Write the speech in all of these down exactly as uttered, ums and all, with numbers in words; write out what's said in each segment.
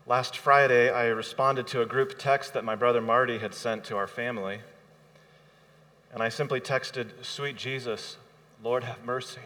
Last Friday, I responded to a group text that my brother Marty had sent to our family, and I simply texted, "Sweet Jesus, Lord have mercy."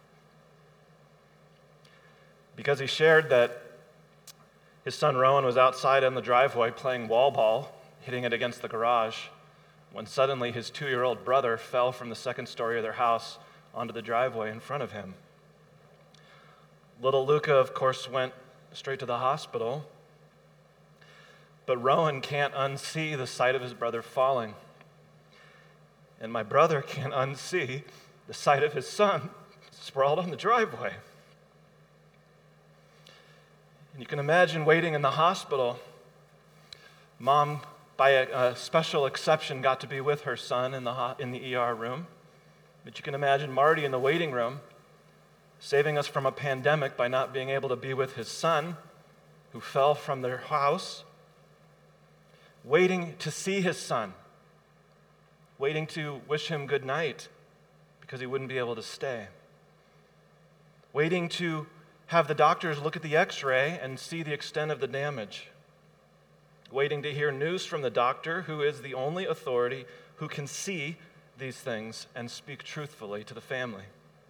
Because he shared that his son Rowan was outside in the driveway playing wall ball, hitting it against the garage, when suddenly his two-year-old brother fell from the second story of their house onto the driveway in front of him. Little Luca, of course, went straight to the hospital, but Rowan can't unsee the sight of his brother falling. And my brother can't unsee the sight of his son sprawled on the driveway. And you can imagine waiting in the hospital. Mom, by a, a special exception, got to be with her son in the, ho- in the E R room. But you can imagine Marty in the waiting room, saving us from a pandemic by not being able to be with his son, who fell from their house, waiting to see his son, waiting to wish him good night because he wouldn't be able to stay, waiting to have the doctors look at the x-ray and see the extent of the damage, waiting to hear news from the doctor, who is the only authority who can see these things and speak truthfully to the family.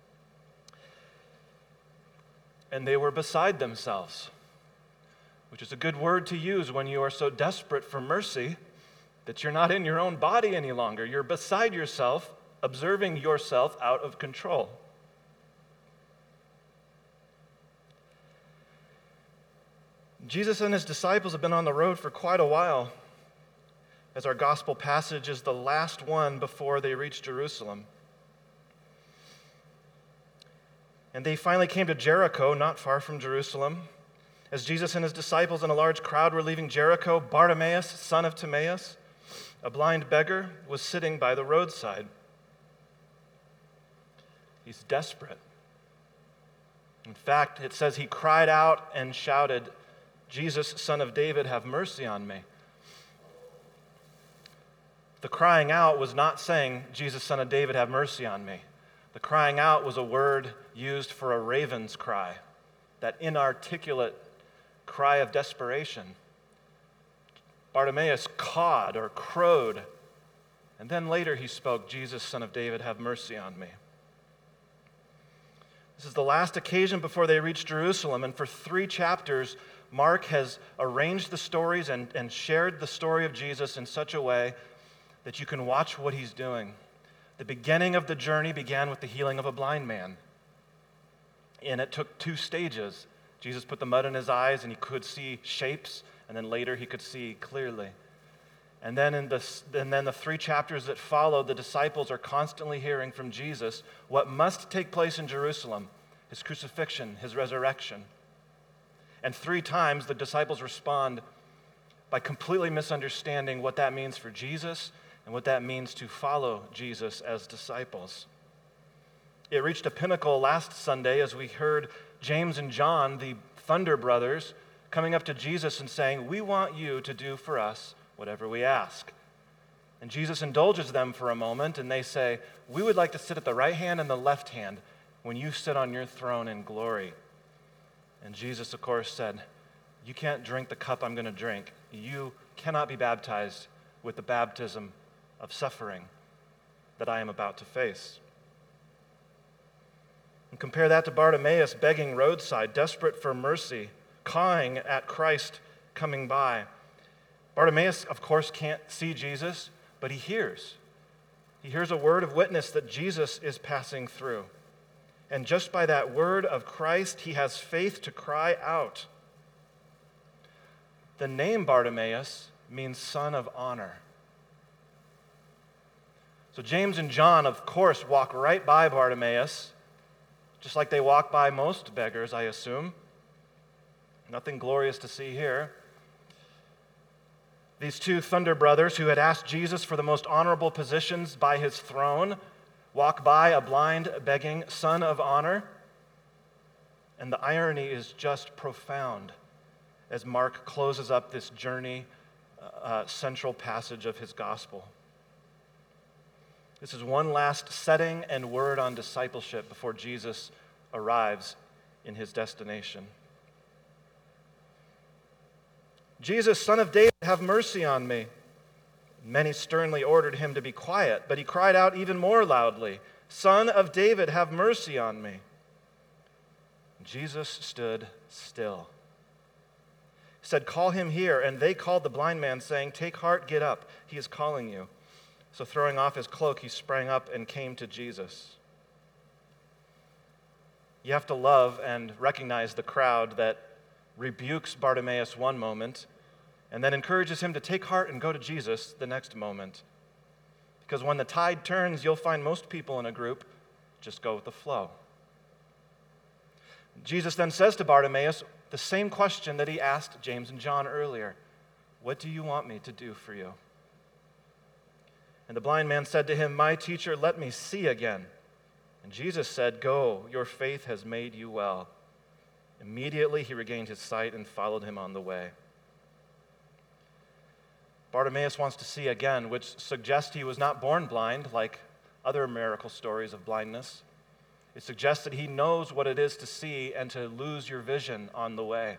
And they were beside themselves, which is a good word to use when you are so desperate for mercy that you're not in your own body any longer. You're beside yourself, observing yourself out of control. Jesus and his disciples have been on the road for quite a while, as our gospel passage is the last one before they reach Jerusalem. And they finally came to Jericho, not far from Jerusalem. As Jesus and his disciples and a large crowd were leaving Jericho, Bartimaeus, son of Timaeus, a blind beggar, was sitting by the roadside. He's desperate. In fact, it says he cried out and shouted, "Jesus, son of David, have mercy on me." The crying out was not saying, "Jesus, son of David, have mercy on me." The crying out was a word used for a raven's cry, that inarticulate cry of desperation. Bartimaeus cawed or crowed, and then later he spoke, "Jesus, son of David, have mercy on me." This is the last occasion before they reach Jerusalem, and for three chapters, Mark has arranged the stories and, and shared the story of Jesus in such a way that you can watch what he's doing. The beginning of the journey began with the healing of a blind man, and it took two stages. Jesus put the mud in his eyes, and he could see shapes, and then later he could see clearly. And then in the, and then the three chapters that follow, the disciples are constantly hearing from Jesus what must take place in Jerusalem: his crucifixion, his resurrection. And three times the disciples respond by completely misunderstanding what that means for Jesus and what that means to follow Jesus as disciples. It reached a pinnacle last Sunday as we heard James and John, the Thunder brothers, coming up to Jesus and saying, "We want you to do for us whatever we ask." And Jesus indulges them for a moment, and they say, "We would like to sit at the right hand and the left hand when you sit on your throne in glory." And Jesus, of course, said, "You can't drink the cup I'm going to drink. You cannot be baptized with the baptism of suffering that I am about to face." And compare that to Bartimaeus begging roadside, desperate for mercy, cawing at Christ coming by. Bartimaeus, of course, can't see Jesus, but he hears. He hears a word of witness that Jesus is passing through. And just by that word of Christ, he has faith to cry out. The name Bartimaeus means son of honor. So James and John, of course, walk right by Bartimaeus, just like they walk by most beggars, I assume. Nothing glorious to see here. These two Thunder brothers who had asked Jesus for the most honorable positions by his throne walk by a blind, begging son of honor. And the irony is just profound as Mark closes up this journey, uh, central passage of his gospel. This is one last setting and word on discipleship before Jesus arrives in his destination. "Jesus, Son of David, have mercy on me." Many sternly ordered him to be quiet, but he cried out even more loudly, "Son of David, have mercy on me." Jesus stood still. He said, "Call him here." And they called the blind man, saying, "Take heart, get up. He is calling you." So throwing off his cloak, he sprang up and came to Jesus. You have to love and recognize the crowd that rebukes Bartimaeus one moment and then encourages him to take heart and go to Jesus the next moment. Because when the tide turns, you'll find most people in a group just go with the flow. Jesus then says to Bartimaeus the same question that he asked James and John earlier. "What do you want me to do for you?" And the blind man said to him, "My teacher, let me see again." And Jesus said, "Go, your faith has made you well." Immediately he regained his sight and followed him on the way. Bartimaeus wants to see again, which suggests he was not born blind like other miracle stories of blindness. It suggests that he knows what it is to see and to lose your vision on the way.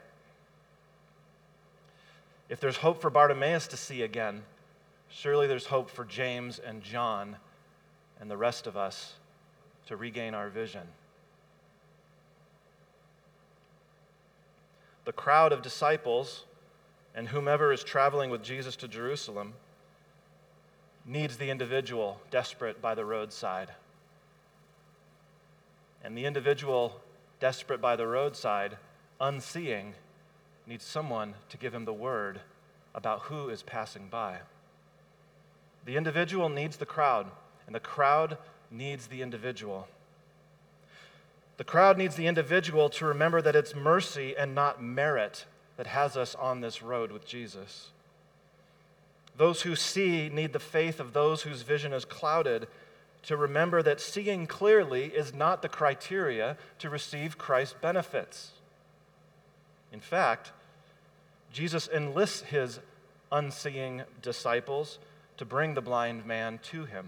If there's hope for Bartimaeus to see again, surely there's hope for James and John and the rest of us to regain our vision. The crowd of disciples and whomever is traveling with Jesus to Jerusalem needs the individual desperate by the roadside. And the individual desperate by the roadside, unseeing, needs someone to give him the word about who is passing by. The individual needs the crowd, and the crowd needs the individual. The crowd needs the individual to remember that it's mercy and not merit that has us on this road with Jesus. Those who see need the faith of those whose vision is clouded to remember that seeing clearly is not the criteria to receive Christ's benefits. In fact, Jesus enlists his unseeing disciples to bring the blind man to him.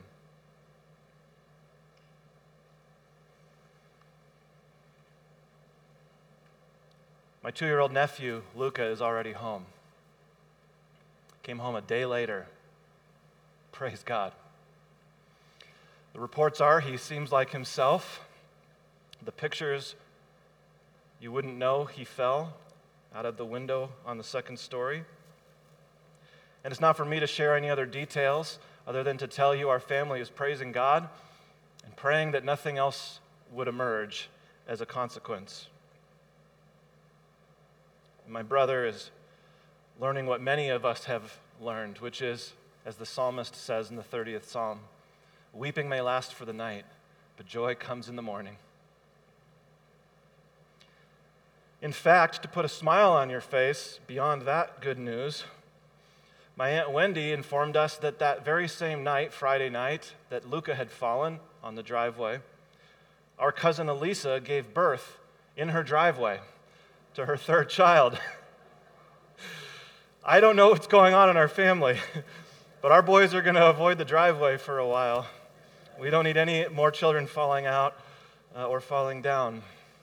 My two-year-old nephew, Luca, is already home. Came home a day later. Praise God. The reports are he seems like himself. The pictures, you wouldn't know he fell out of the window on the second story. And it's not for me to share any other details other than to tell you our family is praising God and praying that nothing else would emerge as a consequence. My brother is learning what many of us have learned, which is, as the psalmist says in the thirtieth Psalm, "Weeping may last for the night, but joy comes in the morning." In fact, to put a smile on your face, beyond that good news, my Aunt Wendy informed us that that very same night, Friday night, that Luca had fallen on the driveway, our cousin Elisa gave birth in her driveway to her third child. I don't know what's going on in our family, but our boys are going to avoid the driveway for a while. We don't need any more children falling out uh, or falling down.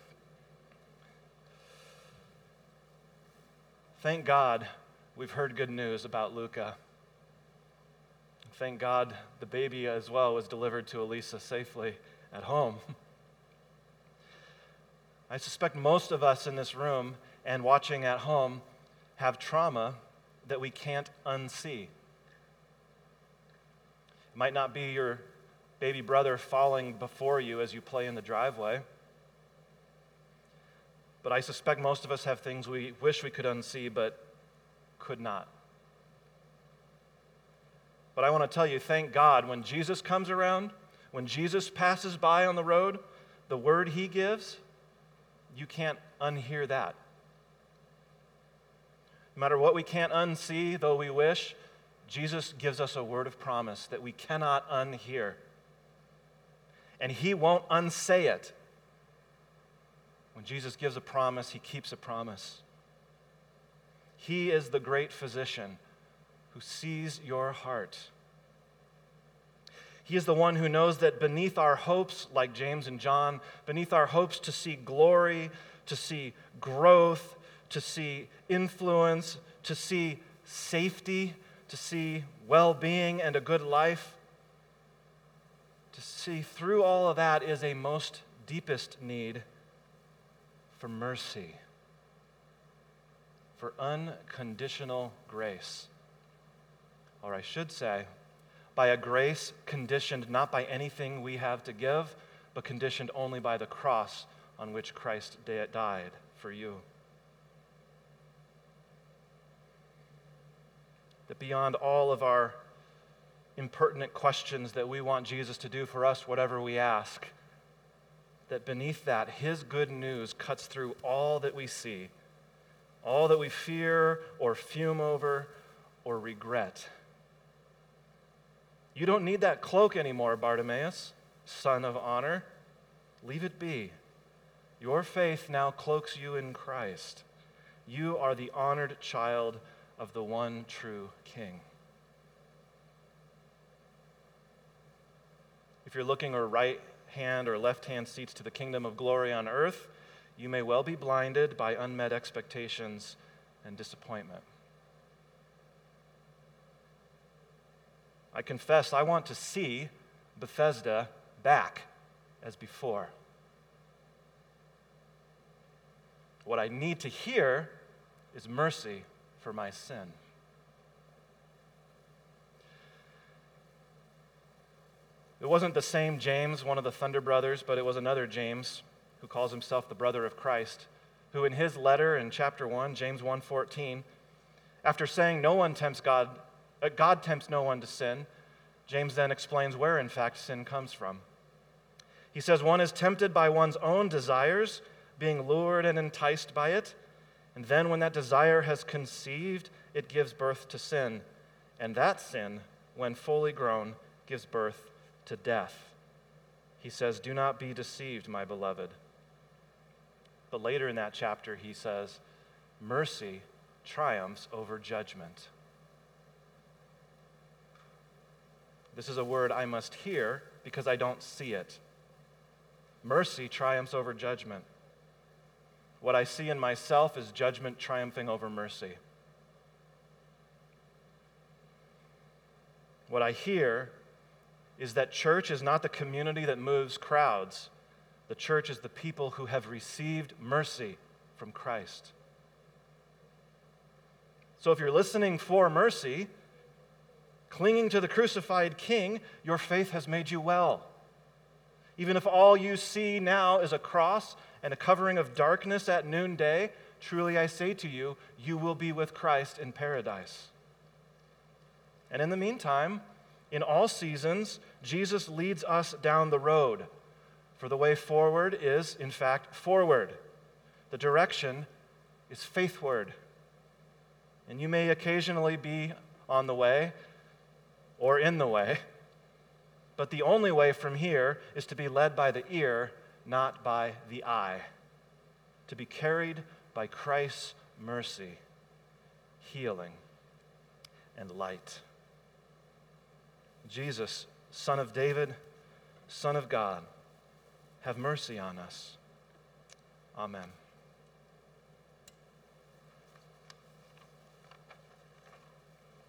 Thank God we've heard good news about Luca. Thank God the baby as well was delivered to Elisa safely at home. I suspect most of us in this room and watching at home have trauma that we can't unsee. It might not be your baby brother falling before you as you play in the driveway, but I suspect most of us have things we wish we could unsee but could not. But I want to tell you, thank God, when Jesus comes around, when Jesus passes by on the road, the word he gives, you can't unhear that. No matter what we can't unsee, though we wish, Jesus gives us a word of promise that we cannot unhear. And he won't unsay it. When Jesus gives a promise, he keeps a promise. He is the great physician who sees your heart. He is the one who knows that beneath our hopes, like James and John, beneath our hopes to see glory, to see growth, to see influence, to see safety, to see well-being and a good life, to see through all of that is a most deepest need for mercy, for unconditional grace. Or I should say, by a grace conditioned not by anything we have to give, but conditioned only by the cross on which Christ died for you. That beyond all of our impertinent questions that we want Jesus to do for us, whatever we ask, that beneath that, his good news cuts through all that we see, all that we fear or fume over or regret. You don't need that cloak anymore, Bartimaeus, son of honor. Leave it be. Your faith now cloaks you in Christ. You are the honored child of the one true King. If you're looking for right hand or left hand seats to the kingdom of glory on earth, you may well be blinded by unmet expectations and disappointment. I confess I want to see Bethesda back as before. What I need to hear is mercy for my sin. It wasn't the same James, one of the Thunder brothers, but it was another James who calls himself the brother of Christ, who in his letter in chapter one, James one fourteen, after saying no one tempts God, uh, God tempts no one to sin, James then explains where in fact sin comes from. He says one is tempted by one's own desires, being lured and enticed by it, and then when that desire has conceived, it gives birth to sin, and that sin, when fully grown, gives birth to death. He says, do not be deceived, my beloved. But later in that chapter, he says, mercy triumphs over judgment. This is a word I must hear because I don't see it. Mercy triumphs over judgment. What I see in myself is judgment triumphing over mercy. What I hear is that church is not the community that moves crowds. The church is the people who have received mercy from Christ. So if you're listening for mercy, clinging to the crucified King, your faith has made you well. Even if all you see now is a cross and a covering of darkness at noonday, truly I say to you, you will be with Christ in paradise. And in the meantime, in all seasons, Jesus leads us down the road. For the way forward is, in fact, forward. The direction is faithward. And you may occasionally be on the way or in the way, but the only way from here is to be led by the ear, not by the eye. To be carried by Christ's mercy, healing, and light. Jesus, Son of David, Son of God, have mercy on us. Amen.